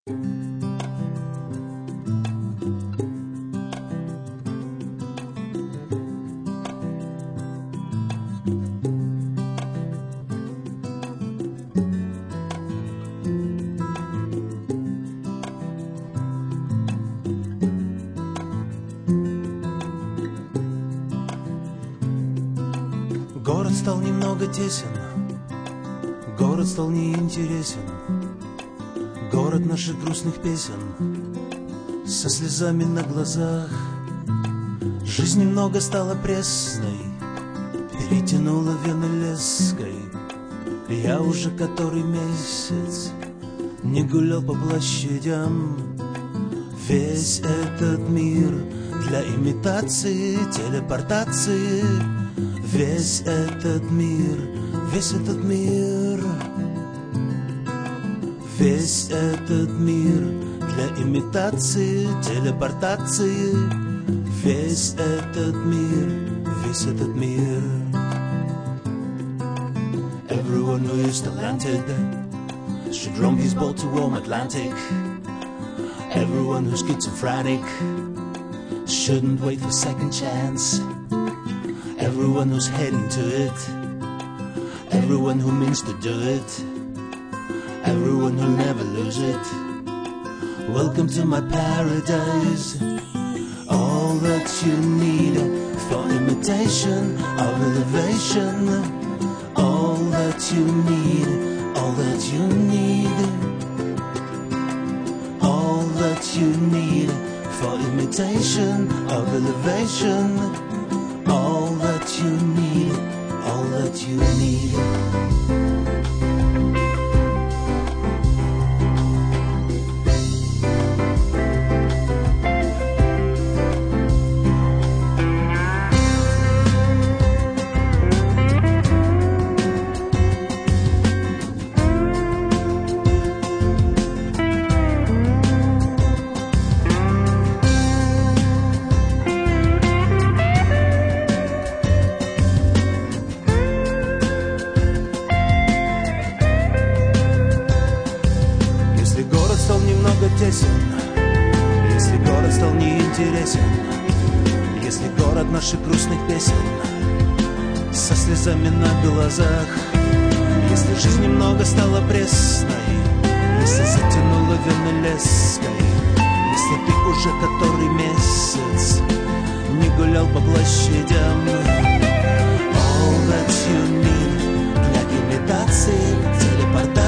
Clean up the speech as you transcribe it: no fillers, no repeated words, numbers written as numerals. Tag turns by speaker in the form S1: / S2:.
S1: Город стал немного тесен, город стал неинтересен, город наших грустных песен со слезами на глазах. Жизнь немного стала пресной, перетянула вены леской. Я уже который месяц не гулял по площадям. Весь этот мир для имитации, телепортации. Весь этот мир, весь этот мир, весь этот мир для имитации, телепортации. Весь этот мир, весь этот мир. Everyone who is talented should roam his boat to warm Atlantic. Everyone who's schizophrenic shouldn't wait for second chance. Everyone who's heading to it, everyone who means to do it, everyone who'll never lose it. Welcome to my paradise. All that you need for imitation of elevation. All that you need, all that you need. All that you need for imitation of elevation. All that you need, all that you need. Если город стал неинтересен, если город наших грустных песен со слезами на глазах, если жизнь немного стала пресной, если затянула вены леской, если ты уже который месяц не гулял по площадям. All that you need для имитации, телепортации.